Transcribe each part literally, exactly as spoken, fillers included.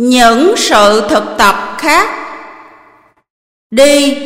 những sự thực tập khác. Đi.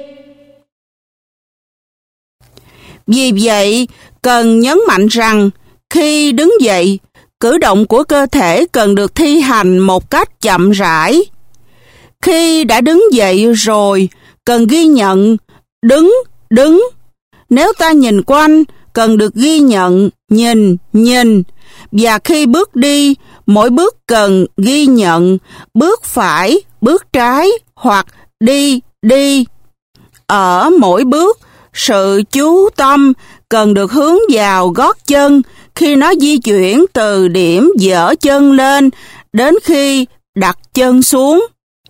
Vì vậy, cần nhấn mạnh rằng khi đứng dậy, cử động của cơ thể cần được thi hành một cách chậm rãi. Khi đã đứng dậy rồi, cần ghi nhận đứng, đứng. Nếu ta nhìn quanh, cần được ghi nhận nhìn, nhìn. Và khi bước đi, mỗi bước cần ghi nhận bước phải, bước trái hoặc đi, đi. Ở mỗi bước, sự chú tâm cần được hướng vào gót chân khi nó di chuyển từ điểm giở chân lên đến khi đặt chân xuống.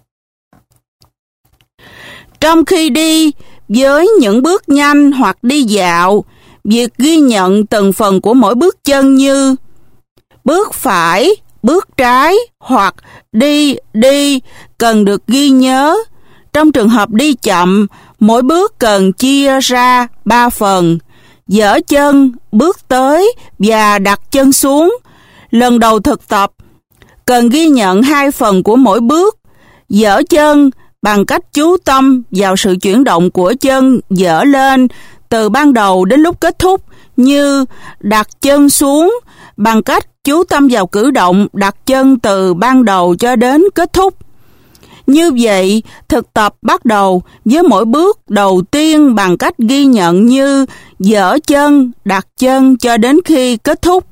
Trong khi đi, với những bước nhanh hoặc đi dạo, việc ghi nhận từng phần của mỗi bước chân như bước phải, bước trái hoặc đi, đi cần được ghi nhớ. Trong trường hợp đi chậm, mỗi bước cần chia ra ba phần: giở chân, bước tới và đặt chân xuống. Lần đầu thực tập, cần ghi nhận hai phần của mỗi bước: giở chân bằng cách chú tâm vào sự chuyển động của chân giở lên từ ban đầu đến lúc kết thúc, như đặt chân xuống bằng cách chú tâm vào cử động đặt chân từ ban đầu cho đến kết thúc. Như vậy, thực tập bắt đầu với mỗi bước đầu tiên bằng cách ghi nhận như giở chân, đặt chân cho đến khi kết thúc.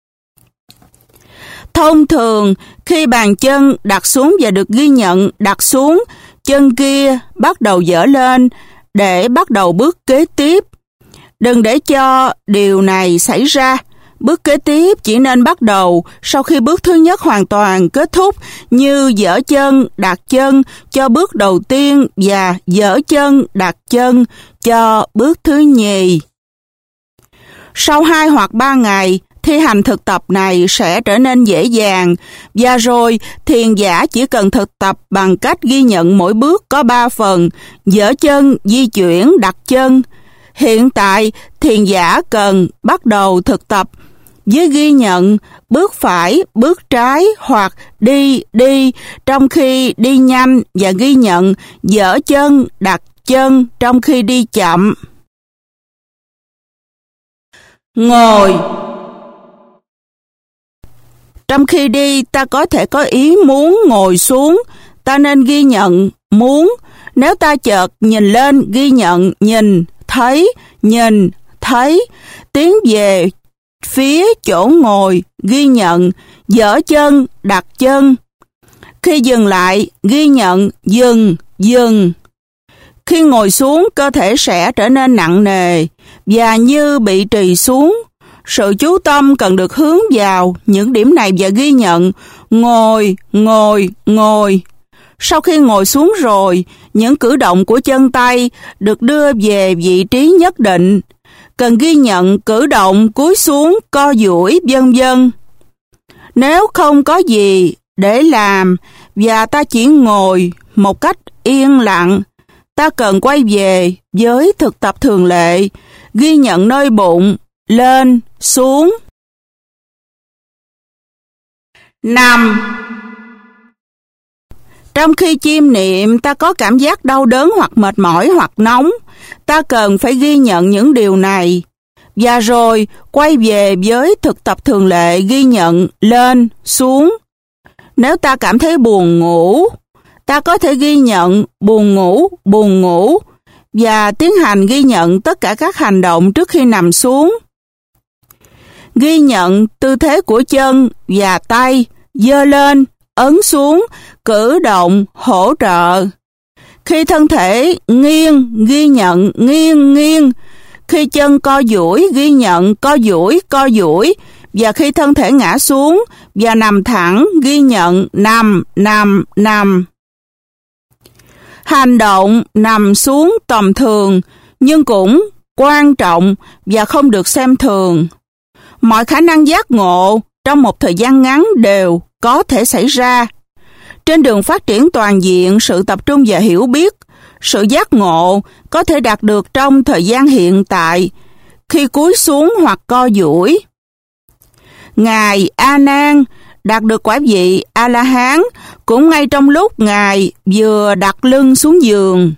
Thông thường, khi bàn chân đặt xuống và được ghi nhận đặt xuống, chân kia bắt đầu giở lên để bắt đầu bước kế tiếp. Đừng để cho điều này xảy ra. Bước kế tiếp chỉ nên bắt đầu sau khi bước thứ nhất hoàn toàn kết thúc, như giở chân, đặt chân cho bước đầu tiên và giở chân, đặt chân cho bước thứ nhì. Sau hai hoặc ba ngày, thi hành thực tập này sẽ trở nên dễ dàng, và rồi thiền giả chỉ cần thực tập bằng cách ghi nhận mỗi bước có ba phần: giở chân, di chuyển, đặt chân. Hiện tại, thiền giả cần bắt đầu thực tập với ghi nhận bước phải, bước trái hoặc đi, đi trong khi đi nhanh, và ghi nhận giở chân, đặt chân trong khi đi chậm. Ngồi. Trong khi đi, ta có thể có ý muốn ngồi xuống, ta nên ghi nhận muốn. Nếu ta chợt nhìn lên, ghi nhận nhìn, thấy, nhìn, thấy. Tiến về phía chỗ ngồi, ghi nhận giở chân, đặt chân. Khi dừng lại, ghi nhận dừng, dừng. Khi ngồi xuống, cơ thể sẽ trở nên nặng nề và như bị trì xuống. Sự chú tâm cần được hướng vào những điểm này và ghi nhận ngồi, ngồi, ngồi. Sau khi ngồi xuống rồi, những cử động của chân tay được đưa về vị trí nhất định. Cần ghi nhận cử động cúi xuống, co duỗi, vân vân. Nếu không có gì để làm và ta chỉ ngồi một cách yên lặng, ta cần quay về với thực tập thường lệ, ghi nhận nơi bụng, lên, xuống. Nằm. Trong khi chiêm niệm, ta có cảm giác đau đớn hoặc mệt mỏi hoặc nóng. Ta cần phải ghi nhận những điều này. Và rồi quay về với thực tập thường lệ, ghi nhận lên, xuống. Nếu ta cảm thấy buồn ngủ, ta có thể ghi nhận buồn ngủ, buồn ngủ và tiến hành ghi nhận tất cả các hành động trước khi nằm xuống. Ghi nhận tư thế của chân và tay, giơ lên, ấn xuống, cử động, hỗ trợ. Khi thân thể nghiêng, ghi nhận nghiêng, nghiêng. Khi chân co duỗi, ghi nhận co duỗi, co duỗi. Và khi thân thể ngã xuống và nằm thẳng, ghi nhận nằm, nằm, nằm. Hành động nằm xuống tầm thường, nhưng cũng quan trọng và không được xem thường. Mọi khả năng giác ngộ trong một thời gian ngắn đều có thể xảy ra. Trên đường phát triển toàn diện sự tập trung và hiểu biết, sự giác ngộ có thể đạt được trong thời gian hiện tại, khi cúi xuống hoặc co duỗi. Ngài A Nan đạt được quả vị A La Hán cũng ngay trong lúc Ngài vừa đặt lưng xuống giường.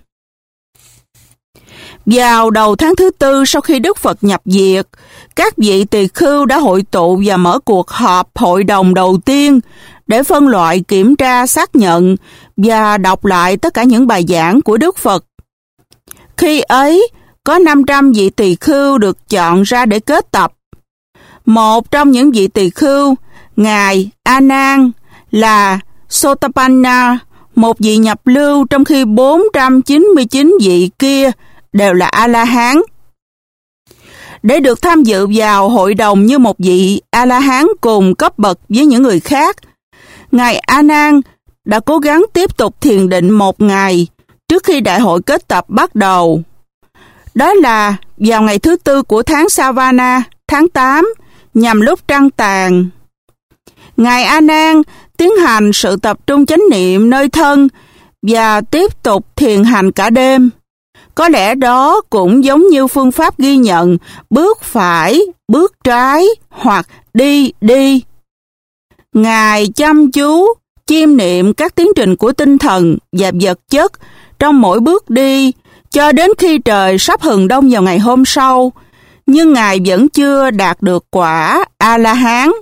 Vào đầu tháng thứ tư sau khi Đức Phật nhập diệt, các vị tỳ khưu đã hội tụ và mở cuộc họp hội đồng đầu tiên để phân loại, kiểm tra, xác nhận và đọc lại tất cả những bài giảng của Đức Phật. Khi ấy, có năm trăm vị tỳ khưu được chọn ra để kết tập. Một trong những vị tỳ khưu, Ngài A Nan, là Sotapanna, một vị nhập lưu, trong khi bốn trăm chín mươi chín vị kia đều là A-la-hán. Để được tham dự vào hội đồng như một vị A-la-hán cùng cấp bậc với những người khác, Ngài A Nan đã cố gắng tiếp tục thiền định một ngày trước khi đại hội kết tập bắt đầu. Đó là vào ngày thứ tư của tháng Savana, tháng tám, nhằm lúc trăng tàn. Ngài A Nan tiến hành sự tập trung chánh niệm nơi thân và tiếp tục thiền hành cả đêm. Có lẽ đó cũng giống như phương pháp ghi nhận bước phải, bước trái hoặc đi đi. Ngài chăm chú chiêm niệm các tiến trình của tinh thần và vật chất trong mỗi bước đi cho đến khi trời sắp hừng đông vào ngày hôm sau, nhưng Ngài vẫn chưa đạt được quả A-la-hán.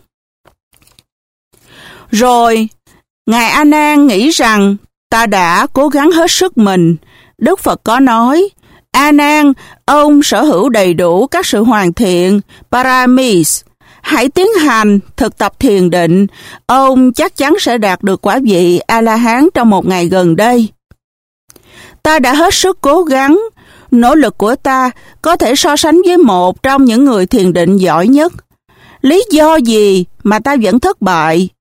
Rồi, Ngài A Nan nghĩ rằng ta đã cố gắng hết sức mình. Đức Phật có nói, A Nan, ông sở hữu đầy đủ các sự hoàn thiện, paramis. Hãy tiến hành, thực tập thiền định, ông chắc chắn sẽ đạt được quả vị A-la-hán trong một ngày gần đây. Ta đã hết sức cố gắng, nỗ lực của ta có thể so sánh với một trong những người thiền định giỏi nhất. Lý do gì mà ta vẫn thất bại?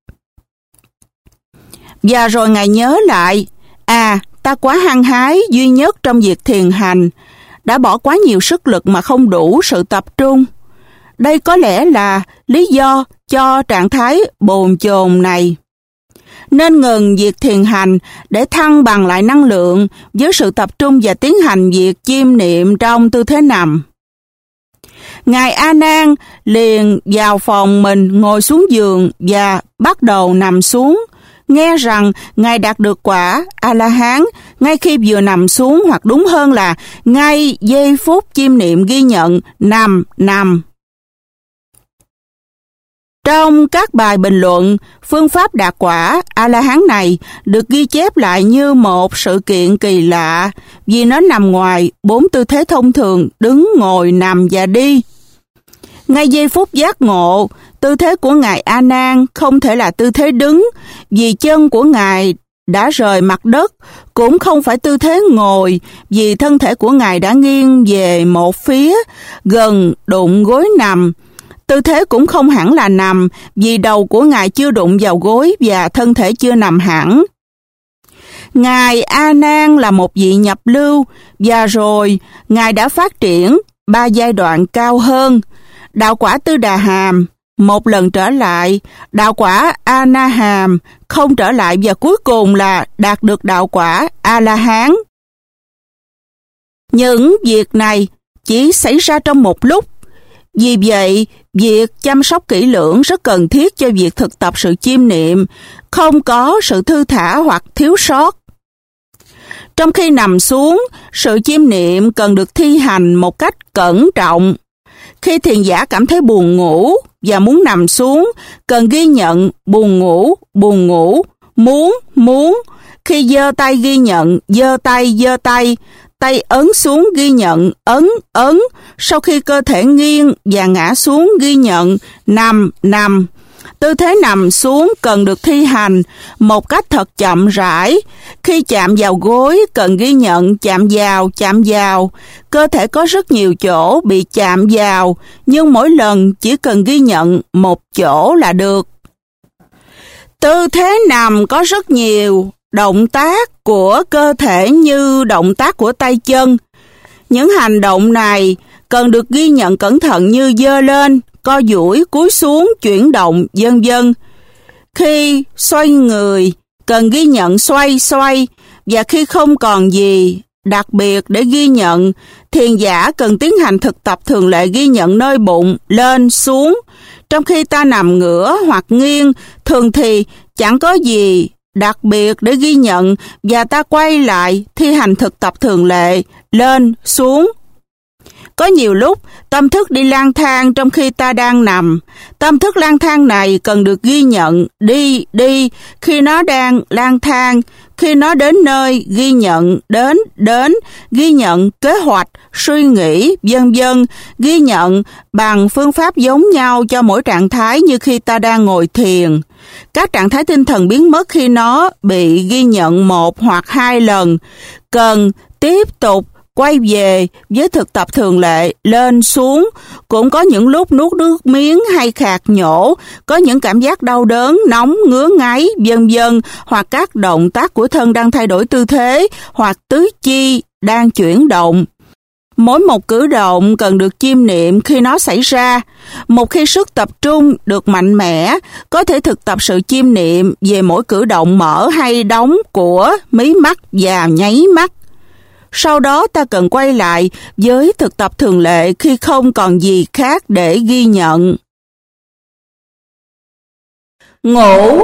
Và rồi Ngài nhớ lại, à, ta quá hăng hái duy nhất trong việc thiền hành, đã bỏ quá nhiều sức lực mà không đủ sự tập trung. Đây có lẽ là lý do cho trạng thái bồn chồn này. Nên ngừng việc thiền hành để thăng bằng lại năng lượng với sự tập trung và tiến hành việc chiêm niệm trong tư thế nằm. Ngài A Nan liền vào phòng mình, ngồi xuống giường và bắt đầu nằm xuống, nghe rằng Ngài đạt được quả A-la-hán ngay khi vừa nằm xuống, hoặc đúng hơn là ngay giây phút chiêm niệm ghi nhận nằm nằm. Trong các bài bình luận, phương pháp đạt quả A-la-hán này được ghi chép lại như một sự kiện kỳ lạ vì nó nằm ngoài bốn tư thế thông thường đứng, ngồi, nằm và đi. Ngay giây phút giác ngộ, tư thế của Ngài A Nan không thể là tư thế đứng vì chân của Ngài đã rời mặt đất, cũng không phải tư thế ngồi vì thân thể của Ngài đã nghiêng về một phía, gần đụng gối nằm. Tư thế cũng không hẳn là nằm vì đầu của Ngài chưa đụng vào gối và thân thể chưa nằm hẳn. Ngài A Nan là một vị nhập lưu và rồi Ngài đã phát triển ba giai đoạn cao hơn: đạo quả Tư Đà Hàm, một lần trở lại, đạo quả A Na Hàm, không trở lại, và cuối cùng là đạt được đạo quả A-la-hán. Những việc này chỉ xảy ra trong một lúc. Vì vậy, việc chăm sóc kỹ lưỡng rất cần thiết cho việc thực tập sự chiêm niệm, không có sự thư thả hoặc thiếu sót. Trong khi nằm xuống, sự chiêm niệm cần được thi hành một cách cẩn trọng. Khi thiền giả cảm thấy buồn ngủ và muốn nằm xuống, cần ghi nhận buồn ngủ, buồn ngủ, muốn, muốn. Khi giơ tay ghi nhận, giơ tay, giơ tay. Tay ấn xuống ghi nhận, ấn, ấn. Sau khi cơ thể nghiêng và ngã xuống ghi nhận, nằm, nằm. Tư thế nằm xuống cần được thi hành một cách thật chậm rãi. Khi chạm vào gối cần ghi nhận chạm vào, chạm vào. Cơ thể có rất nhiều chỗ bị chạm vào, nhưng mỗi lần chỉ cần ghi nhận một chỗ là được. Tư thế nằm có rất nhiều động tác của cơ thể như động tác của tay chân. Những hành động này cần được ghi nhận cẩn thận như giơ lên, co duỗi, cúi xuống, chuyển động, vân vân. Khi xoay người, cần ghi nhận xoay xoay, và khi không còn gì đặc biệt để ghi nhận, thiền giả cần tiến hành thực tập thường lệ ghi nhận nơi bụng, lên, xuống. Trong khi ta nằm ngửa hoặc nghiêng, thường thì chẳng có gì đặc biệt để ghi nhận và ta quay lại thi hành thực tập thường lệ, lên, xuống. Có nhiều lúc, tâm thức đi lang thang trong khi ta đang nằm. Tâm thức lang thang này cần được ghi nhận, đi, đi, khi nó đang lang thang. Khi nó đến nơi, ghi nhận, đến, đến, ghi nhận kế hoạch, suy nghĩ, vân vân, ghi nhận bằng phương pháp giống nhau cho mỗi trạng thái như khi ta đang ngồi thiền. Các trạng thái tinh thần biến mất khi nó bị ghi nhận một hoặc hai lần. Cần tiếp tục quay về với thực tập thường lệ, lên xuống. Cũng có những lúc nuốt nước miếng hay khạc nhổ, có những cảm giác đau đớn, nóng, ngứa ngáy, vân vân, hoặc các động tác của thân đang thay đổi tư thế, hoặc tứ chi đang chuyển động. Mỗi một cử động cần được chiêm niệm khi nó xảy ra. Một khi sức tập trung được mạnh mẽ, có thể thực tập sự chiêm niệm về mỗi cử động mở hay đóng của mí mắt và nháy mắt. Sau đó ta cần quay lại với thực tập thường lệ khi không còn gì khác để ghi nhận. Ngủ.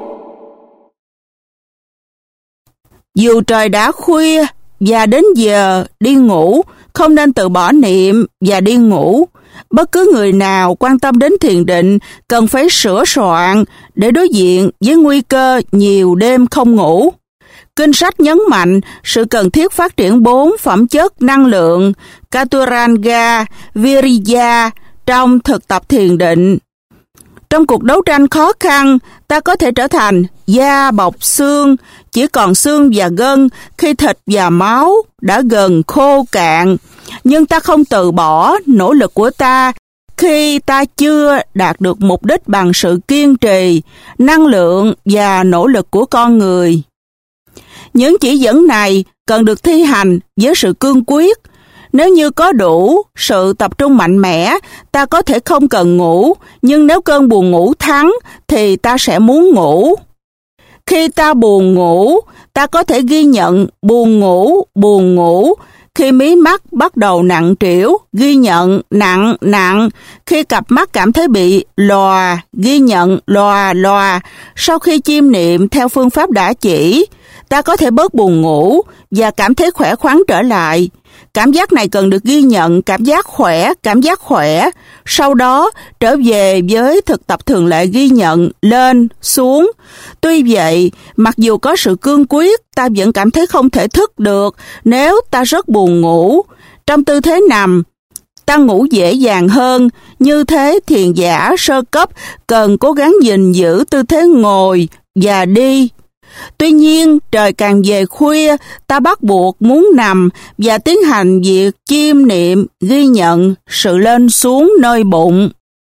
Dù trời đã khuya và đến giờ đi ngủ, không nên tự bỏ niệm và đi ngủ. Bất cứ người nào quan tâm đến thiền định cần phải sửa soạn để đối diện với nguy cơ nhiều đêm không ngủ. Kinh sách nhấn mạnh sự cần thiết phát triển bốn phẩm chất năng lượng Chaturanga, Viriya trong thực tập thiền định. Trong cuộc đấu tranh khó khăn, ta có thể trở thành da bọc xương, chỉ còn xương và gân khi thịt và máu đã gần khô cạn. Nhưng ta không từ bỏ nỗ lực của ta khi ta chưa đạt được mục đích bằng sự kiên trì, năng lượng và nỗ lực của con người. Những chỉ dẫn này cần được thi hành với sự cương quyết. Nếu như có đủ sự tập trung mạnh mẽ, ta có thể không cần ngủ, nhưng nếu cơn buồn ngủ thắng thì ta sẽ muốn ngủ. Khi ta buồn ngủ, ta có thể ghi nhận buồn ngủ, buồn ngủ. Khi mí mắt bắt đầu nặng trĩu, ghi nhận nặng, nặng. Khi cặp mắt cảm thấy bị lòa, ghi nhận lòa, lòa. Sau khi chiêm niệm theo phương pháp đã chỉ, ta có thể bớt buồn ngủ và cảm thấy khỏe khoắn trở lại. Cảm giác này cần được ghi nhận, cảm giác khỏe, cảm giác khỏe. Sau đó, trở về với thực tập thường lệ ghi nhận, lên, xuống. Tuy vậy, mặc dù có sự cương quyết, ta vẫn cảm thấy không thể thức được nếu ta rất buồn ngủ. Trong tư thế nằm, ta ngủ dễ dàng hơn. Như thế, thiền giả sơ cấp cần cố gắng gìn giữ tư thế ngồi và đi. Tuy nhiên, trời càng về khuya, ta bắt buộc muốn nằm và tiến hành việc chiêm niệm, ghi nhận sự lên xuống nơi bụng.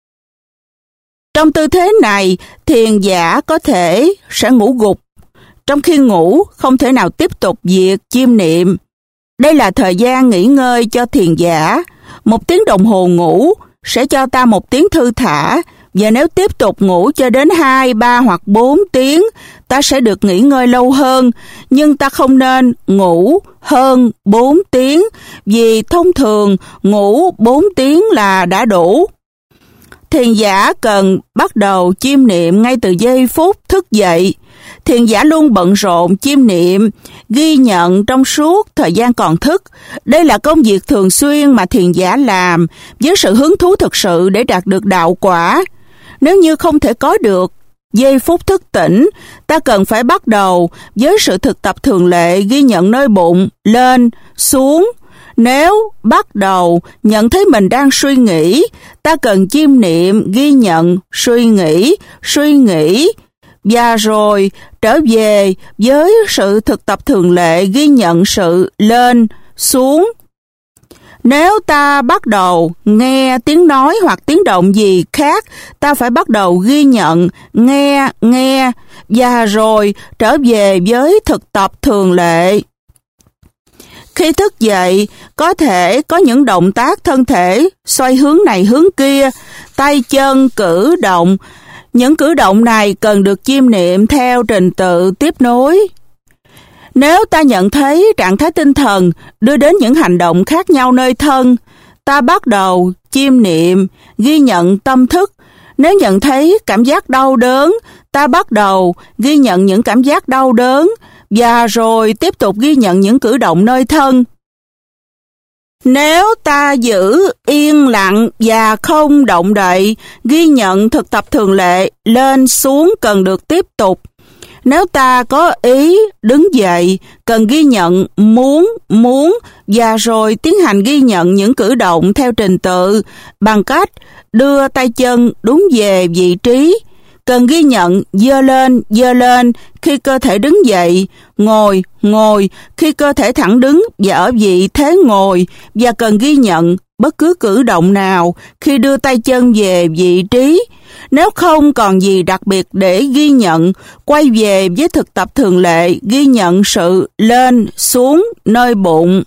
Trong tư thế này, thiền giả có thể sẽ ngủ gục. Trong khi ngủ, không thể nào tiếp tục việc chiêm niệm. Đây là thời gian nghỉ ngơi cho thiền giả. Một tiếng đồng hồ ngủ sẽ cho ta một tiếng thư thả, và nếu tiếp tục ngủ cho đến hai, ba hoặc bốn tiếng, ta sẽ được nghỉ ngơi lâu hơn, nhưng ta không nên ngủ hơn bốn tiếng, vì thông thường ngủ bốn tiếng là đã đủ. Thiền giả cần bắt đầu chiêm niệm ngay từ giây phút thức dậy. Thiền giả luôn bận rộn chiêm niệm, ghi nhận trong suốt thời gian còn thức. Đây là công việc thường xuyên mà thiền giả làm với sự hứng thú thực sự để đạt được đạo quả. Nếu như không thể có được giây phút thức tỉnh, ta cần phải bắt đầu với sự thực tập thường lệ ghi nhận nơi bụng, lên, xuống. Nếu bắt đầu nhận thấy mình đang suy nghĩ, ta cần chiêm niệm, ghi nhận, suy nghĩ, suy nghĩ, và rồi trở về với sự thực tập thường lệ ghi nhận sự lên, xuống. Nếu ta bắt đầu nghe tiếng nói hoặc tiếng động gì khác, ta phải bắt đầu ghi nhận, nghe, nghe, và rồi trở về với thực tập thường lệ. Khi thức dậy, có thể có những động tác thân thể xoay hướng này hướng kia, tay chân cử động. Những cử động này cần được chiêm niệm theo trình tự tiếp nối. Nếu ta nhận thấy trạng thái tinh thần đưa đến những hành động khác nhau nơi thân, ta bắt đầu chiêm niệm, ghi nhận tâm thức. Nếu nhận thấy cảm giác đau đớn, ta bắt đầu ghi nhận những cảm giác đau đớn và rồi tiếp tục ghi nhận những cử động nơi thân. Nếu ta giữ yên lặng và không động đậy, ghi nhận thực tập thường lệ lên xuống cần được tiếp tục. Nếu ta có ý đứng dậy, cần ghi nhận muốn, muốn và rồi tiến hành ghi nhận những cử động theo trình tự bằng cách đưa tay chân đúng về vị trí. Cần ghi nhận giơ lên, giơ lên khi cơ thể đứng dậy, ngồi, ngồi khi cơ thể thẳng đứng và ở vị thế ngồi, và cần ghi nhận bất cứ cử động nào khi đưa tay chân về vị trí. Nếu không còn gì đặc biệt để ghi nhận, quay về với thực tập thường lệ, ghi nhận sự lên, xuống nơi bụng.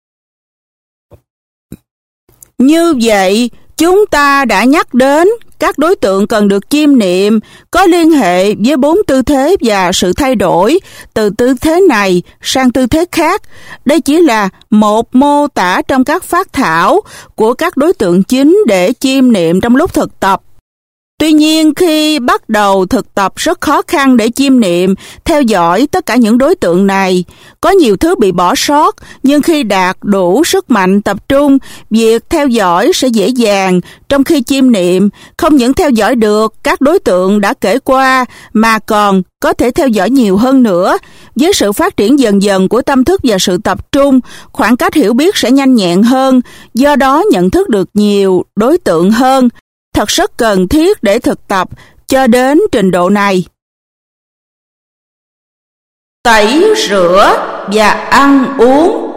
Như vậy, chúng ta đã nhắc đến các đối tượng cần được chiêm niệm có liên hệ với bốn tư thế và sự thay đổi từ tư thế này sang tư thế khác. Đây chỉ là một mô tả trong các phác thảo của các đối tượng chính để chiêm niệm trong lúc thực tập. Tuy nhiên, khi bắt đầu thực tập rất khó khăn để chiêm niệm, theo dõi tất cả những đối tượng này. Có nhiều thứ bị bỏ sót, nhưng khi đạt đủ sức mạnh tập trung, việc theo dõi sẽ dễ dàng. Trong khi chiêm niệm, không những theo dõi được các đối tượng đã kể qua, mà còn có thể theo dõi nhiều hơn nữa. Với sự phát triển dần dần của tâm thức và sự tập trung, khoảng cách hiểu biết sẽ nhanh nhẹn hơn, do đó nhận thức được nhiều đối tượng hơn. Thật rất cần thiết để thực tập cho đến trình độ này. Tẩy rửa và ăn uống.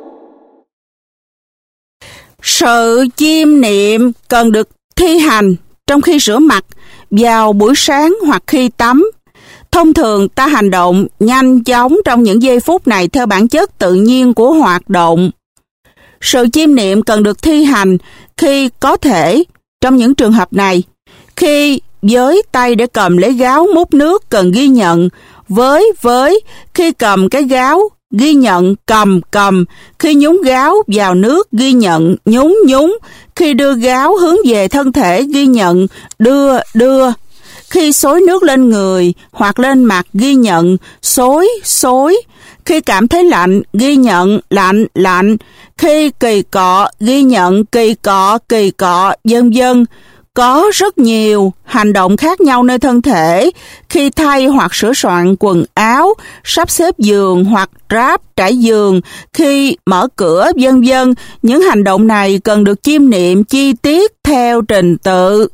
Sự chiêm niệm cần được thi hành trong khi rửa mặt, vào buổi sáng hoặc khi tắm. Thông thường ta hành động nhanh chóng trong những giây phút này theo bản chất tự nhiên của hoạt động. Sự chiêm niệm cần được thi hành khi có thể. Trong những trường hợp này, khi với tay để cầm lấy gáo múc nước cần ghi nhận với với, khi cầm cái gáo ghi nhận cầm cầm, khi nhúng gáo vào nước ghi nhận nhúng nhúng, khi đưa gáo hướng về thân thể ghi nhận đưa đưa, khi xối nước lên người hoặc lên mặt ghi nhận xối xối, khi cảm thấy lạnh ghi nhận lạnh lạnh, khi kỳ cọ ghi nhận kỳ cọ kỳ cọ, vân vân. Có rất nhiều hành động khác nhau nơi thân thể, khi thay hoặc sửa soạn quần áo, sắp xếp giường hoặc ráp trải giường, khi mở cửa, vân vân. Những hành động này cần được chiêm niệm chi tiết theo trình tự.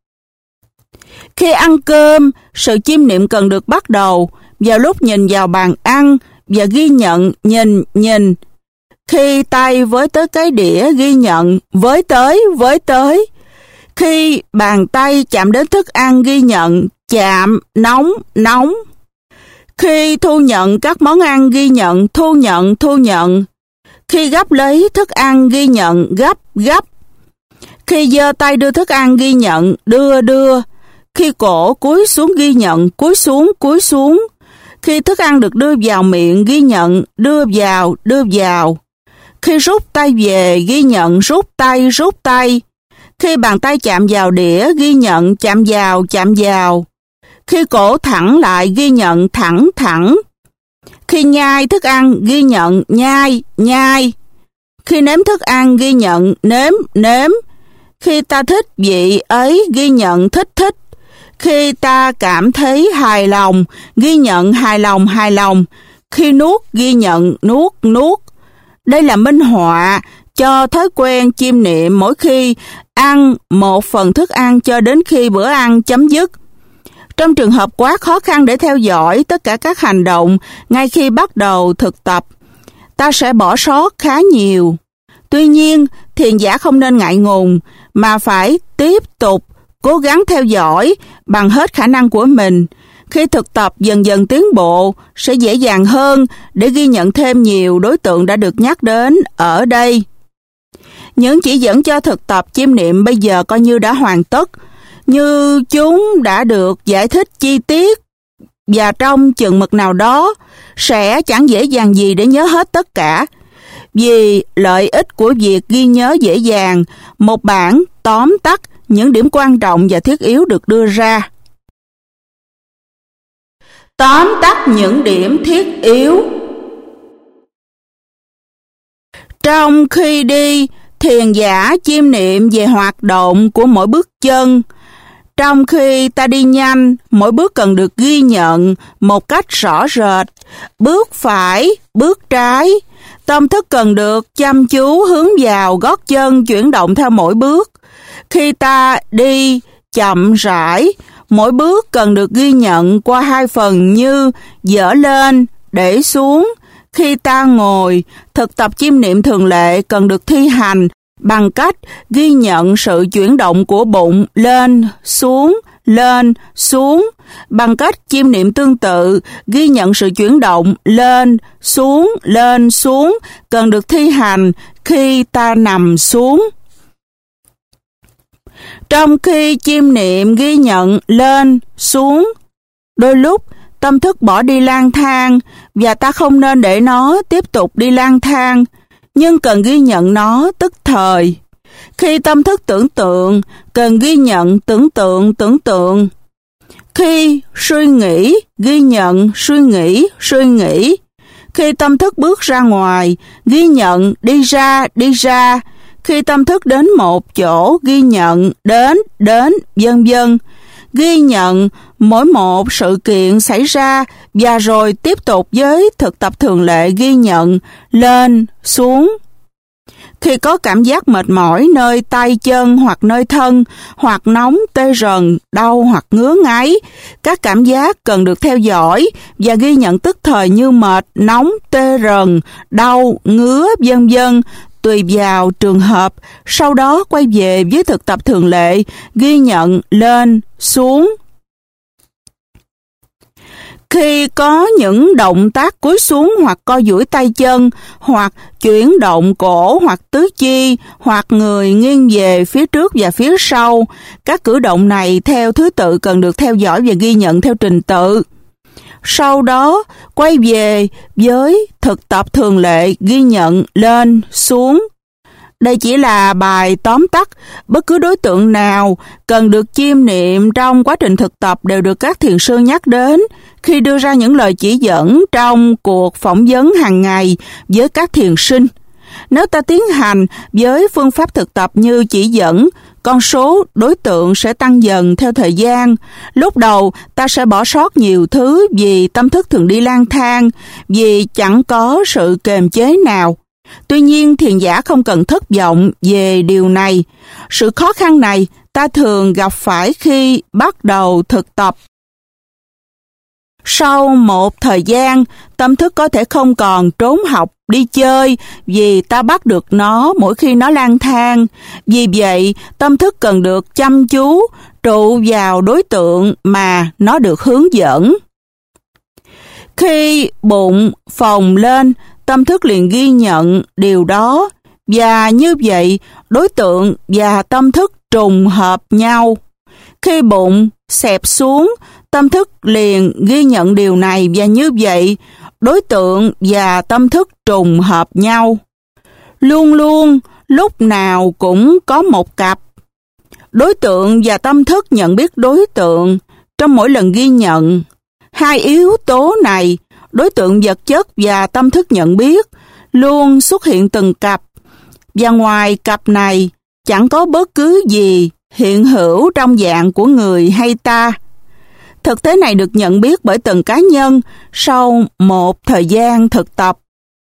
Khi ăn cơm, sự chiêm niệm cần được bắt đầu vào lúc nhìn vào bàn ăn và ghi nhận nhìn nhìn. Khi tay với tới cái đĩa ghi nhận với tới với tới. Khi bàn tay chạm đến thức ăn ghi nhận chạm nóng nóng. Khi thu nhận các món ăn ghi nhận thu nhận thu nhận. Khi gắp lấy thức ăn ghi nhận gắp gắp. Khi giơ tay đưa thức ăn ghi nhận đưa đưa. Khi cổ cúi xuống ghi nhận cúi xuống cúi xuống. Khi thức ăn được đưa vào miệng ghi nhận đưa vào đưa vào. Khi rút tay về ghi nhận rút tay rút tay. Khi bàn tay chạm vào đĩa ghi nhận chạm vào chạm vào. Khi cổ thẳng lại ghi nhận thẳng thẳng. Khi nhai thức ăn ghi nhận nhai nhai. Khi nếm thức ăn ghi nhận nếm nếm. Khi ta thích vị ấy ghi nhận thích thích. Khi ta cảm thấy hài lòng ghi nhận hài lòng hài lòng. Khi nuốt ghi nhận nuốt nuốt. Đây là minh họa cho thói quen chiêm niệm mỗi khi ăn một phần thức ăn cho đến khi bữa ăn chấm dứt. Trong trường hợp quá khó khăn để theo dõi tất cả các hành động ngay khi bắt đầu thực tập, ta sẽ bỏ sót khá nhiều. Tuy nhiên, thiền giả không nên ngại ngùng, mà phải tiếp tục cố gắng theo dõi bằng hết khả năng của mình. Khi thực tập dần dần tiến bộ, sẽ dễ dàng hơn để ghi nhận thêm nhiều đối tượng đã được nhắc đến ở đây. Những chỉ dẫn cho thực tập chiêm niệm bây giờ coi như đã hoàn tất, như chúng đã được giải thích chi tiết và trong chừng mực nào đó sẽ chẳng dễ dàng gì để nhớ hết tất cả. Vì lợi ích của việc ghi nhớ dễ dàng, một bản tóm tắt những điểm quan trọng và thiết yếu được đưa ra. Tóm tắt những điểm thiết yếu. Trong khi đi, thiền giả chiêm niệm về hoạt động của mỗi bước chân. Trong khi ta đi nhanh, mỗi bước cần được ghi nhận một cách rõ rệt. Bước phải, bước trái. Tâm thức cần được chăm chú hướng vào gót chân chuyển động theo mỗi bước. Khi ta đi chậm rãi, mỗi bước cần được ghi nhận qua hai phần như dở lên, để xuống. Khi ta ngồi, thực tập chiêm niệm thường lệ cần được thi hành bằng cách ghi nhận sự chuyển động của bụng lên, xuống, lên, xuống. Bằng cách chiêm niệm tương tự, ghi nhận sự chuyển động lên, xuống, lên, xuống cần được thi hành khi ta nằm xuống. Trong khi chiêm niệm ghi nhận lên, xuống, đôi lúc tâm thức bỏ đi lang thang và ta không nên để nó tiếp tục đi lang thang, nhưng cần ghi nhận nó tức thời. Khi tâm thức tưởng tượng, cần ghi nhận tưởng tượng tưởng tượng. Khi suy nghĩ, ghi nhận suy nghĩ suy nghĩ. Khi tâm thức bước ra ngoài, ghi nhận đi ra đi ra. Khi tâm thức đến một chỗ, ghi nhận đến đến vân vân. Ghi nhận mỗi một sự kiện xảy ra và rồi tiếp tục với thực tập thường lệ ghi nhận lên, xuống. Khi có cảm giác mệt mỏi nơi tay chân hoặc nơi thân, hoặc nóng, tê rần, đau hoặc ngứa ngáy, các cảm giác cần được theo dõi và ghi nhận tức thời như mệt, nóng, tê rần, đau, ngứa, vân vân, tùy vào trường hợp. Sau đó quay về với thực tập thường lệ, ghi nhận lên, xuống. Khi có những động tác cúi xuống hoặc co duỗi tay chân, hoặc chuyển động cổ hoặc tứ chi, hoặc người nghiêng về phía trước và phía sau, các cử động này theo thứ tự cần được theo dõi và ghi nhận theo trình tự. Sau đó, quay về với thực tập thường lệ ghi nhận lên, xuống. Đây chỉ là bài tóm tắt. Bất cứ đối tượng nào cần được chiêm niệm trong quá trình thực tập đều được các thiền sư nhắc đến khi đưa ra những lời chỉ dẫn trong cuộc phỏng vấn hàng ngày với các thiền sinh. Nếu ta tiến hành với phương pháp thực tập như chỉ dẫn, con số đối tượng sẽ tăng dần theo thời gian. Lúc đầu, ta sẽ bỏ sót nhiều thứ vì tâm thức thường đi lang thang, vì chẳng có sự kềm chế nào. Tuy nhiên, thiền giả không cần thất vọng về điều này. Sự khó khăn này ta thường gặp phải khi bắt đầu thực tập. Sau một thời gian, tâm thức có thể không còn trốn học, đi chơi vì ta bắt được nó mỗi khi nó lang thang. Vì vậy, tâm thức cần được chăm chú, trụ vào đối tượng mà nó được hướng dẫn. Khi bụng phồng lên, tâm thức liền ghi nhận điều đó, và như vậy, đối tượng và tâm thức trùng hợp nhau. Khi bụng xẹp xuống, tâm thức liền ghi nhận điều này, và như vậy, đối tượng và tâm thức trùng hợp nhau. Luôn luôn, lúc nào cũng có một cặp. Đối tượng và tâm thức nhận biết đối tượng trong mỗi lần ghi nhận. Hai yếu tố này, đối tượng vật chất và tâm thức nhận biết, luôn xuất hiện từng cặp, và ngoài cặp này chẳng có bất cứ gì hiện hữu trong dạng của người hay ta. Thực tế này được nhận biết bởi từng cá nhân sau một thời gian thực tập.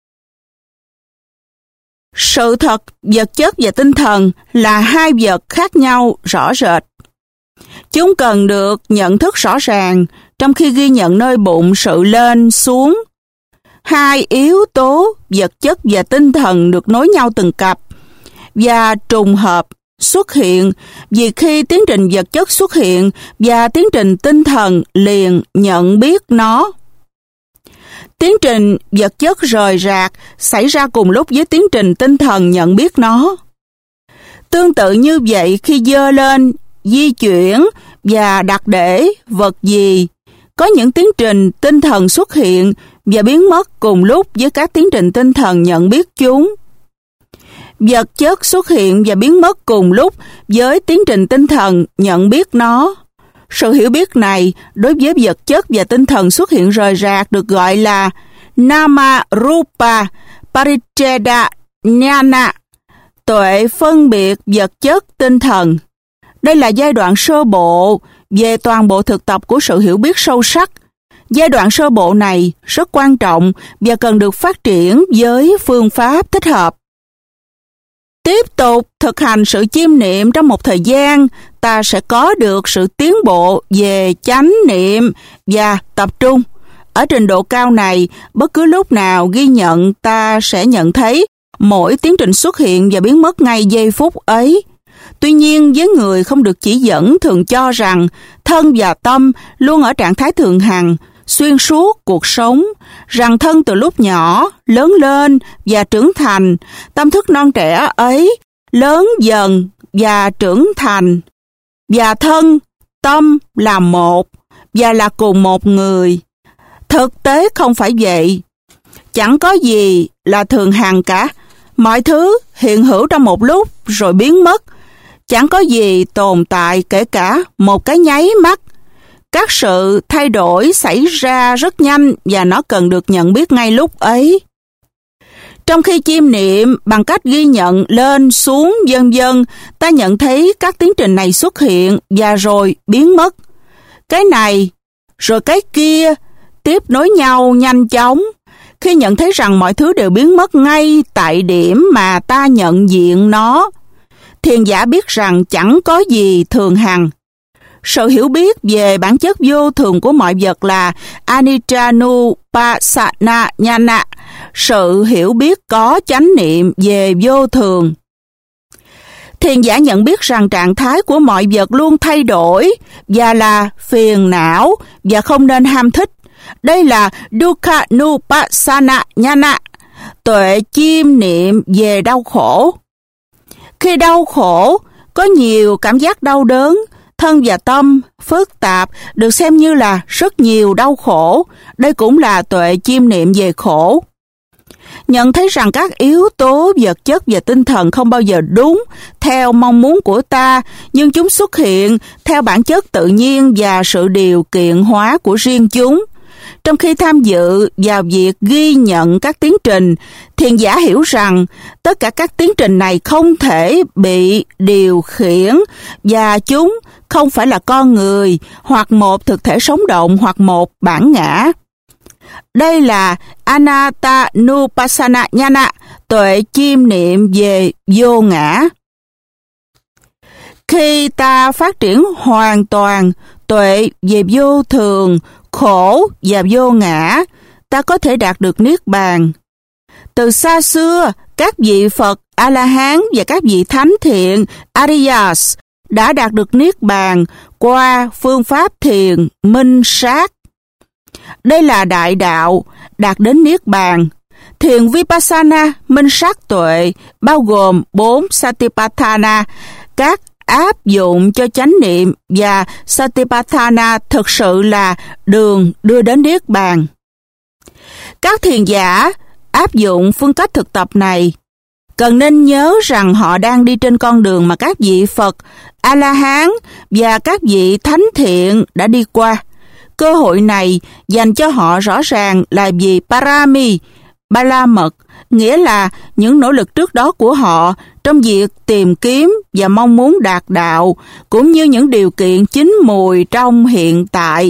Sự thật, vật chất và tinh thần là hai vật khác nhau rõ rệt. Chúng cần được nhận thức rõ ràng trong khi ghi nhận nơi bụng sự lên, xuống. Hai yếu tố vật chất và tinh thần được nối nhau từng cặp và trùng hợp xuất hiện vì khi tiến trình vật chất xuất hiện và tiến trình tinh thần liền nhận biết nó. Tiến trình vật chất rời rạc xảy ra cùng lúc với tiến trình tinh thần nhận biết nó. Tương tự như vậy, khi dơ lên, di chuyển và đặt để vật gì, có những tiến trình tinh thần xuất hiện và biến mất cùng lúc với các tiến trình tinh thần nhận biết chúng. Vật chất xuất hiện và biến mất cùng lúc với tiến trình tinh thần nhận biết nó. Sự hiểu biết này đối với vật chất và tinh thần xuất hiện rời rạc được gọi là Nama Rupa Paricheda Jnana, tuệ phân biệt vật chất tinh thần. Đây là giai đoạn sơ bộ về toàn bộ thực tập của sự hiểu biết sâu sắc. Giai đoạn sơ bộ này rất quan trọng và cần được phát triển với phương pháp thích hợp. Tiếp tục thực hành sự chiêm niệm trong một thời gian, ta sẽ có được sự tiến bộ về chánh niệm và tập trung. Ở trình độ cao này, bất cứ lúc nào ghi nhận ta sẽ nhận thấy mỗi tiến trình xuất hiện và biến mất ngay giây phút ấy. Tuy nhiên, với người không được chỉ dẫn thường cho rằng thân và tâm luôn ở trạng thái thường hằng, xuyên suốt cuộc sống, rằng thân từ lúc nhỏ, lớn lên và trưởng thành, tâm thức non trẻ ấy lớn dần và trưởng thành, và thân, tâm là một, và là cùng một người. Thực tế không phải vậy. Chẳng có gì là thường hằng cả. Mọi thứ hiện hữu trong một lúc rồi biến mất. Chẳng có gì tồn tại kể cả một cái nháy mắt. Các sự thay đổi xảy ra rất nhanh và nó cần được nhận biết ngay lúc ấy. Trong khi chiêm niệm bằng cách ghi nhận lên, xuống, vân vân, ta nhận thấy các tiến trình này xuất hiện và rồi biến mất. Cái này, rồi cái kia, tiếp nối nhau nhanh chóng. Khi nhận thấy rằng mọi thứ đều biến mất ngay tại điểm mà ta nhận diện nó, thiền giả biết rằng chẳng có gì thường hằng. Sự hiểu biết về bản chất vô thường của mọi vật là Anicca-nupassana Jnana, sự hiểu biết có chánh niệm về vô thường. Thiền giả nhận biết rằng trạng thái của mọi vật luôn thay đổi và là phiền não và không nên ham thích. Đây là Dukkha-nupassana Jnana, tuệ chiêm niệm về đau khổ. Khi đau khổ, có nhiều cảm giác đau đớn, thân và tâm phức tạp được xem như là rất nhiều đau khổ. Đây cũng là tuệ chiêm niệm về khổ. Nhận thấy rằng các yếu tố vật chất và tinh thần không bao giờ đúng theo mong muốn của ta, nhưng chúng xuất hiện theo bản chất tự nhiên và sự điều kiện hóa của riêng chúng. Trong khi tham dự vào việc ghi nhận các tiến trình, thiền giả hiểu rằng tất cả các tiến trình này không thể bị điều khiển và chúng không phải là con người hoặc một thực thể sống động hoặc một bản ngã. Đây là Anatta-nupassana Jnana, tuệ chiêm niệm về vô ngã. Khi ta phát triển hoàn toàn tuệ về vô thường, khổ và vô ngã, ta có thể đạt được Niết Bàn. Từ xa xưa, các vị Phật A-la-hán và các vị thánh thiện Ariyas đã đạt được Niết Bàn qua phương pháp thiền minh sát. Đây là đại đạo đạt đến Niết Bàn. Thiền Vipassana minh sát tuệ bao gồm bốn Satipatthana, các áp dụng cho chánh niệm, và Satipatthana thực sự là đường đưa đến Niết Bàn. Các thiền giả áp dụng phương cách thực tập này cần nên nhớ rằng họ đang đi trên con đường mà các vị Phật, A-la-hán và các vị thánh thiện đã đi qua. Cơ hội này dành cho họ rõ ràng là vì Parami, ba la mật, nghĩa là những nỗ lực trước đó của họ trong việc tìm kiếm và mong muốn đạt đạo, cũng như những điều kiện chín mùi trong hiện tại.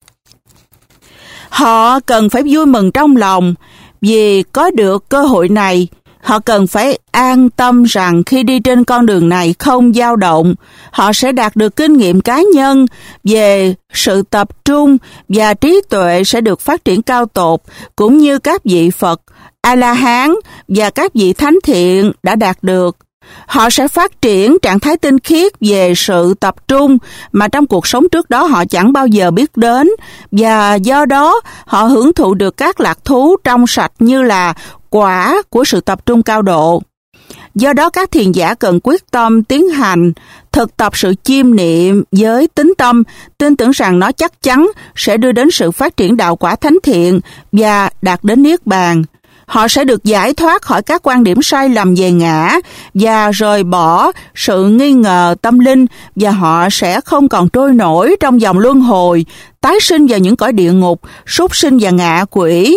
Họ cần phải vui mừng trong lòng vì có được cơ hội này. Họ cần phải an tâm rằng khi đi trên con đường này không dao động, họ sẽ đạt được kinh nghiệm cá nhân về sự tập trung và trí tuệ sẽ được phát triển cao tột, cũng như các vị Phật, A-la-hán và các vị thánh thiện đã đạt được. Họ sẽ phát triển trạng thái tinh khiết về sự tập trung mà trong cuộc sống trước đó họ chẳng bao giờ biết đến, và do đó họ hưởng thụ được các lạc thú trong sạch như là quả của sự tập trung cao độ. Do đó các thiền giả cần quyết tâm tiến hành, thực tập sự chiêm niệm với tín tâm, tin tưởng rằng nó chắc chắn sẽ đưa đến sự phát triển đạo quả thánh thiện và đạt đến Niết Bàn. Họ sẽ được giải thoát khỏi các quan điểm sai lầm về ngã và rời bỏ sự nghi ngờ tâm linh, và họ sẽ không còn trôi nổi trong dòng luân hồi, tái sinh vào những cõi địa ngục, súc sinh và ngạ quỷ.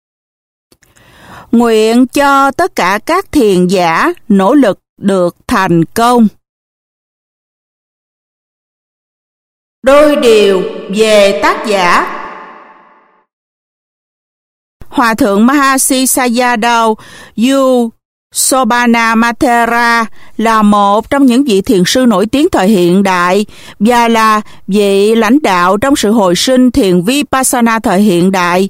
Nguyện cho tất cả các thiền giả nỗ lực được thành công. Đôi điều về tác giả. Hòa thượng Mahasi Sayadaw U Sobanamatera là một trong những vị thiền sư nổi tiếng thời hiện đại và là vị lãnh đạo trong sự hồi sinh thiền Vipassana thời hiện đại.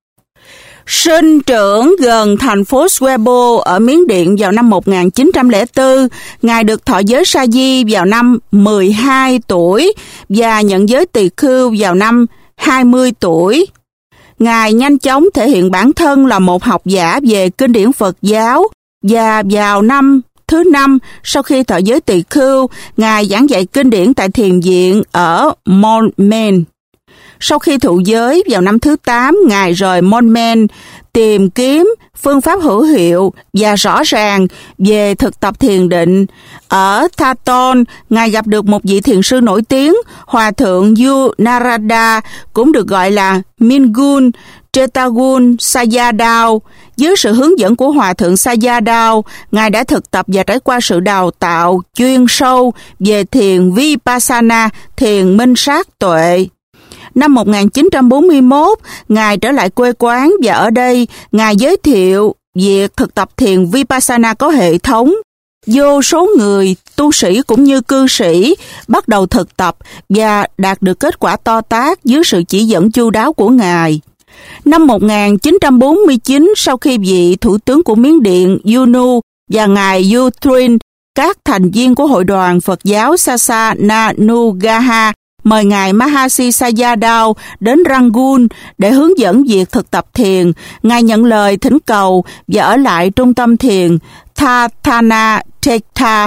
Sinh trưởng gần thành phố Swebo ở Miến Điện vào năm một nghìn chín trăm lẻ bốn, Ngài được thọ giới sa di vào năm mười hai tuổi và nhận giới tỳ khưu vào năm hai mươi tuổi. Ngài nhanh chóng thể hiện bản thân là một học giả về kinh điển Phật giáo, và vào năm thứ năm sau khi thọ giới tỳ khưu, Ngài giảng dạy kinh điển tại thiền viện ở Mont Men. Sau khi thụ giới vào năm thứ tám, Ngài rời Mont Men tìm kiếm phương pháp hữu hiệu và rõ ràng về thực tập thiền định. Ở Thaton, Ngài gặp được một vị thiền sư nổi tiếng, Hòa thượng U Narada, cũng được gọi là Mingun Chetagun Sayadaw. Dưới sự hướng dẫn của Hòa thượng Sayadaw, Ngài đã thực tập và trải qua sự đào tạo chuyên sâu về thiền Vipassana, thiền minh sát tuệ. Năm một nghìn chín trăm bốn mươi mốt, Ngài trở lại quê quán và ở đây Ngài giới thiệu việc thực tập thiền Vipassana có hệ thống. Vô số người, tu sĩ cũng như cư sĩ bắt đầu thực tập và đạt được kết quả to tát dưới sự chỉ dẫn chu đáo của Ngài. Năm một nghìn chín trăm bốn mươi chín, sau khi vị thủ tướng của Miến Điện U Nu và Ngài U Thrin, các thành viên của Hội đoàn Phật giáo Sasananugaha, mời Ngài Mahasi Sayadaw đến Rangoon để hướng dẫn việc thực tập thiền, Ngài nhận lời thỉnh cầu và ở lại trung tâm thiền Thathana Theta.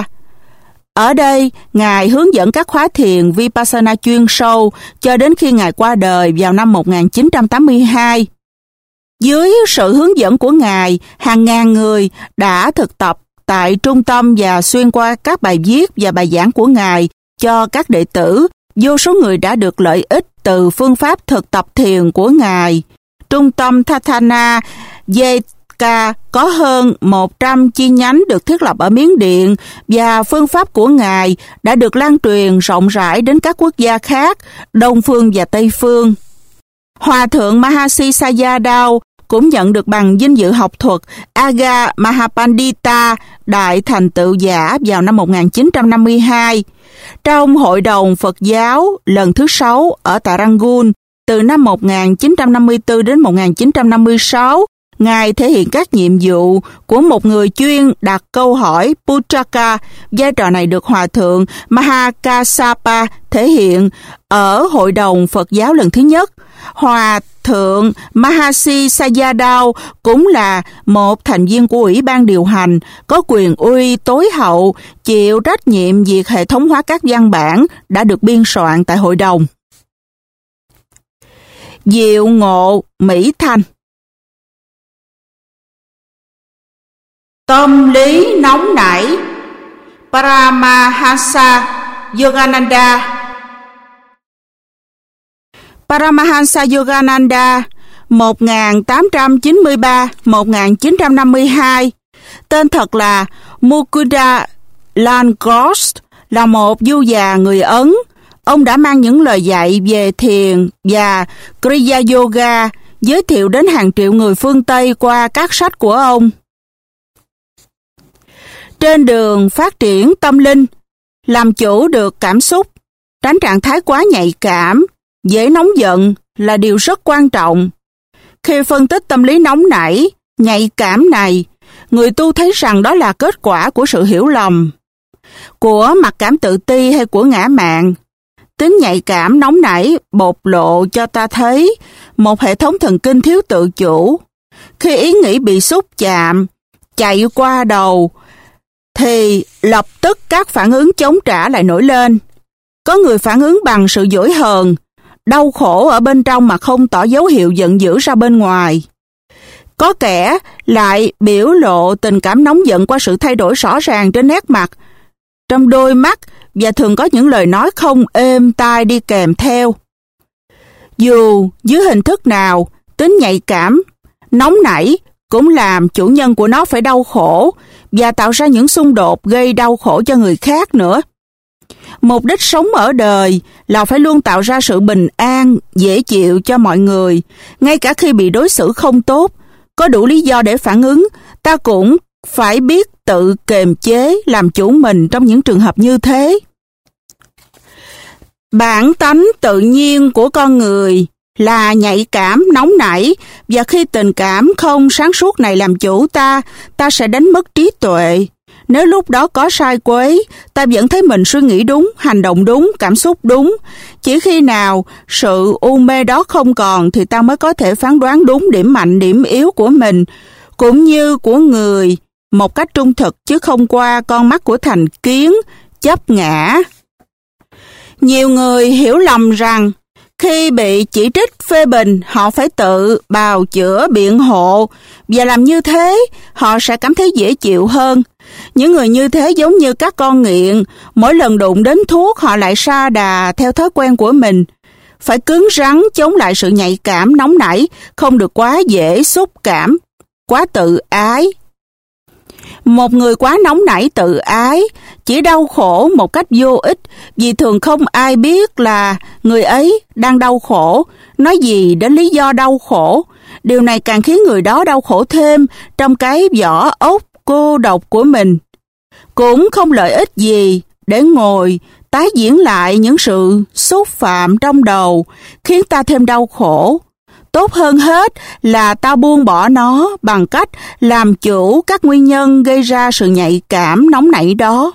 Ở đây, Ngài hướng dẫn các khóa thiền Vipassana chuyên sâu cho đến khi Ngài qua đời vào năm một nghìn chín trăm tám mươi hai. Dưới sự hướng dẫn của Ngài, hàng ngàn người đã thực tập tại trung tâm và xuyên qua các bài viết và bài giảng của Ngài cho các đệ tử. Vô số người đã được lợi ích từ phương pháp thực tập thiền của Ngài. Trung tâm Thathana Yeka có hơn một trăm chi nhánh được thiết lập ở Miến Điện và phương pháp của Ngài đã được lan truyền rộng rãi đến các quốc gia khác, Đông Phương và Tây Phương. Hòa thượng Mahasi Sayadaw cũng nhận được bằng vinh dự học thuật Aga Mahapandita, đại thành tựu giả vào năm một nghìn chín trăm năm mươi hai. Trong Hội đồng Phật giáo lần thứ sáu ở tại Rangoon, từ năm một nghìn chín trăm năm mươi tư đến một nghìn chín trăm năm mươi sáu, Ngài thể hiện các nhiệm vụ của một người chuyên đặt câu hỏi Putraka. Vai trò này được Hòa thượng Mahakassapa thể hiện ở Hội đồng Phật giáo lần thứ nhất. Hòa thượng Mahasi Sayadaw cũng là một thành viên của Ủy ban điều hành, có quyền uy tối hậu, chịu trách nhiệm việc hệ thống hóa các văn bản đã được biên soạn tại hội đồng. Diệu ngộ Mỹ Thanh. Tâm lý nóng nảy. Paramahansa Yogananda. Paramahansa Yogananda một nghìn tám trăm chín mươi ba đến một nghìn chín trăm năm mươi hai, tên thật là Mukunda Langos, là một du già người Ấn. Ông đã mang những lời dạy về thiền và Kriya Yoga giới thiệu đến hàng triệu người phương Tây qua các sách của ông. Trên đường phát triển tâm linh, làm chủ được cảm xúc, tránh trạng thái quá nhạy cảm, dễ nóng giận là điều rất quan trọng. Khi phân tích tâm lý nóng nảy, nhạy cảm này, người tu thấy rằng đó là kết quả của sự hiểu lầm, của mặc cảm tự ti hay của ngã mạn. Tính nhạy cảm nóng nảy bộc lộ cho ta thấy một hệ thống thần kinh thiếu tự chủ. Khi ý nghĩ bị xúc chạm, chạy qua đầu, thì lập tức các phản ứng chống trả lại nổi lên. Có người phản ứng bằng sự dỗi hờn, đau khổ ở bên trong mà không tỏ dấu hiệu giận dữ ra bên ngoài. Có kẻ lại biểu lộ tình cảm nóng giận qua sự thay đổi rõ ràng trên nét mặt, trong đôi mắt, và thường có những lời nói không êm tai đi kèm theo. Dù dưới hình thức nào, tính nhạy cảm, nóng nảy cũng làm chủ nhân của nó phải đau khổ và tạo ra những xung đột gây đau khổ cho người khác nữa. Mục đích sống ở đời là phải luôn tạo ra sự bình an, dễ chịu cho mọi người. Ngay cả khi bị đối xử không tốt, có đủ lý do để phản ứng, ta cũng phải biết tự kiềm chế, làm chủ mình trong những trường hợp như thế. Bản tánh tự nhiên của con người là nhạy cảm, nóng nảy, và khi tình cảm không sáng suốt này làm chủ ta, ta sẽ đánh mất trí tuệ. Nếu lúc đó có sai quấy, ta vẫn thấy mình suy nghĩ đúng, hành động đúng, cảm xúc đúng. Chỉ khi nào sự u mê đó không còn thì ta mới có thể phán đoán đúng điểm mạnh, điểm yếu của mình, cũng như của người, một cách trung thực chứ không qua con mắt của thành kiến, chấp ngã. Nhiều người hiểu lầm rằng khi bị chỉ trích phê bình, họ phải tự bào chữa biện hộ, và làm như thế, họ sẽ cảm thấy dễ chịu hơn. Những người như thế giống như các con nghiện, mỗi lần đụng đến thuốc họ lại sa đà theo thói quen của mình. Phải cứng rắn chống lại sự nhạy cảm, nóng nảy, không được quá dễ xúc cảm, quá tự ái. Một người quá nóng nảy tự ái chỉ đau khổ một cách vô ích, vì thường không ai biết là người ấy đang đau khổ, nói gì đến lý do đau khổ. Điều này càng khiến người đó đau khổ thêm trong cái vỏ ốc cô độc của mình. Cũng không lợi ích gì để ngồi tái diễn lại những sự xúc phạm trong đầu, khiến ta thêm đau khổ. Tốt hơn hết là ta buông bỏ nó bằng cách làm chủ các nguyên nhân gây ra sự nhạy cảm nóng nảy đó.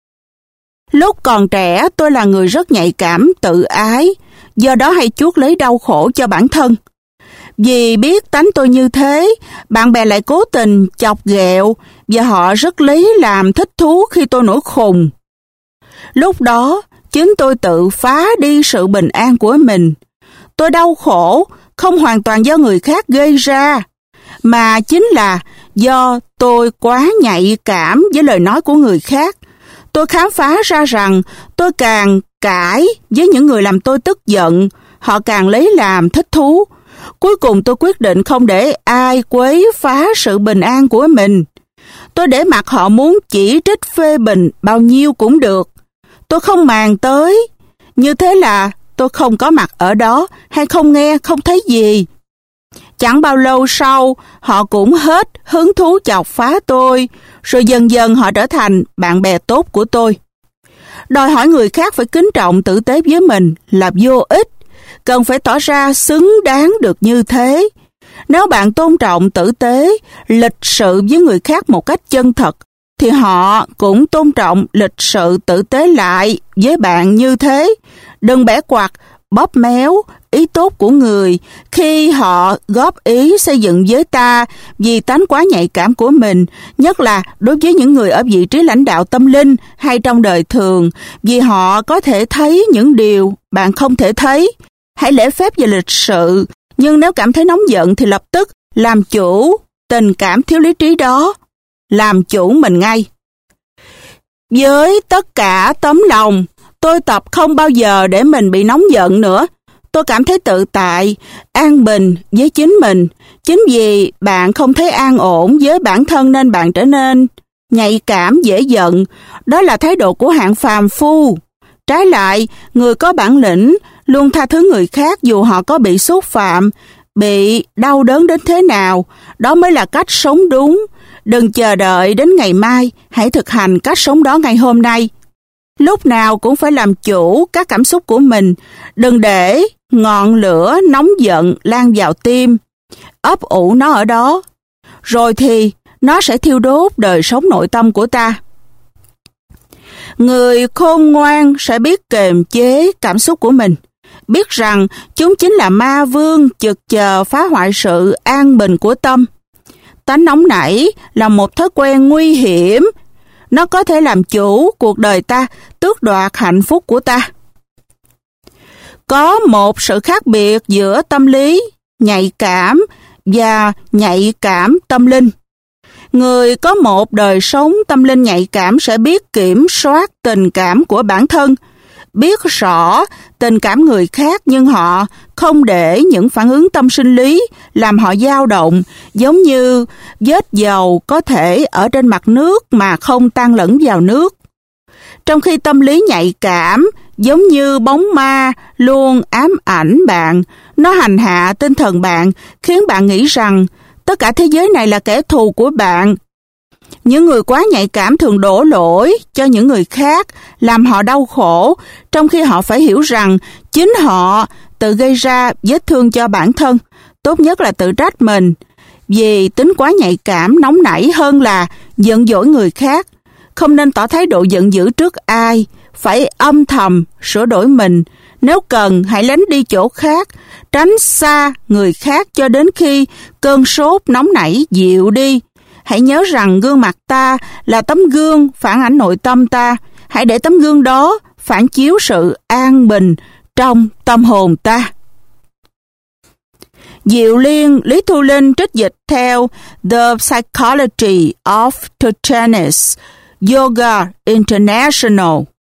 Lúc còn trẻ, tôi là người rất nhạy cảm, tự ái, do đó hay chuốc lấy đau khổ cho bản thân. Vì biết tánh tôi như thế, bạn bè lại cố tình chọc ghẹo và họ rất lấy làm thích thú khi tôi nổi khùng. Lúc đó, chính tôi tự phá đi sự bình an của mình. Tôi đau khổ không hoàn toàn do người khác gây ra, mà chính là do tôi quá nhạy cảm với lời nói của người khác. Tôi khám phá ra rằng tôi càng cãi với những người làm tôi tức giận, họ càng lấy làm thích thú. Cuối cùng tôi quyết định không để ai quấy phá sự bình an của mình. Tôi để mặc họ muốn chỉ trích phê bình bao nhiêu cũng được. Tôi không màng tới. Như thế là tôi không có mặt ở đó, hay không nghe, không thấy gì. Chẳng bao lâu sau, họ cũng hết hứng thú chọc phá tôi, rồi dần dần họ trở thành bạn bè tốt của tôi. Đòi hỏi người khác phải kính trọng tử tế với mình là vô ích, cần phải tỏ ra xứng đáng được như thế. Nếu bạn tôn trọng tử tế, lịch sự với người khác một cách chân thật, thì họ cũng tôn trọng lịch sự tử tế lại với bạn như thế. Đừng bẻ quạt, bóp méo ý tốt của người khi họ góp ý xây dựng với ta vì tánh quá nhạy cảm của mình, nhất là đối với những người ở vị trí lãnh đạo tâm linh hay trong đời thường, vì họ có thể thấy những điều bạn không thể thấy. Hãy lễ phép và lịch sự, nhưng nếu cảm thấy nóng giận thì lập tức làm chủ tình cảm thiếu lý trí đó, làm chủ mình ngay. Với tất cả tấm lòng, tôi tập không bao giờ để mình bị nóng giận nữa. Tôi cảm thấy tự tại, an bình với chính mình. Chính vì bạn không thấy an ổn với bản thân nên bạn trở nên nhạy cảm, dễ giận. Đó là thái độ của hạng phàm phu. Trái lại, người có bản lĩnh luôn tha thứ người khác dù họ có bị xúc phạm, bị đau đớn đến thế nào. Đó mới là cách sống đúng. Đừng chờ đợi đến ngày mai, hãy thực hành cách sống đó ngay hôm nay. Lúc nào cũng phải làm chủ các cảm xúc của mình, đừng để ngọn lửa nóng giận lan vào tim, ấp ủ nó ở đó, rồi thì nó sẽ thiêu đốt đời sống nội tâm của ta. Người khôn ngoan sẽ biết kiềm chế cảm xúc của mình, biết rằng chúng chính là ma vương chực chờ phá hoại sự an bình của tâm. Tánh nóng nảy là một thói quen nguy hiểm. Nó có thể làm chủ cuộc đời ta, tước đoạt hạnh phúc của ta. Có một sự khác biệt giữa tâm lý nhạy cảm và nhạy cảm tâm linh. Người có một đời sống tâm linh nhạy cảm sẽ biết kiểm soát tình cảm của bản thân, biết rõ tình cảm người khác nhưng họ không để những phản ứng tâm sinh lý làm họ dao động, giống như vết dầu có thể ở trên mặt nước mà không tan lẫn vào nước. Trong khi tâm lý nhạy cảm giống như bóng ma luôn ám ảnh bạn, nó hành hạ tinh thần bạn, khiến bạn nghĩ rằng tất cả thế giới này là kẻ thù của bạn. Những người quá nhạy cảm thường đổ lỗi cho những người khác, làm họ đau khổ, trong khi họ phải hiểu rằng chính họ tự gây ra vết thương cho bản thân. Tốt nhất là tự trách mình, vì tính quá nhạy cảm nóng nảy hơn là giận dỗi người khác. Không nên tỏ thái độ giận dữ trước ai, phải âm thầm sửa đổi mình. Nếu cần, hãy lánh đi chỗ khác, tránh xa người khác cho đến khi cơn sốt nóng nảy dịu đi. Hãy nhớ rằng gương mặt ta là tấm gương phản ảnh nội tâm ta. Hãy để tấm gương đó phản chiếu sự an bình trong tâm hồn ta. Diệu Liên, Lý Thu Linh trích dịch theo The Psychology of Togetherness, Yoga International.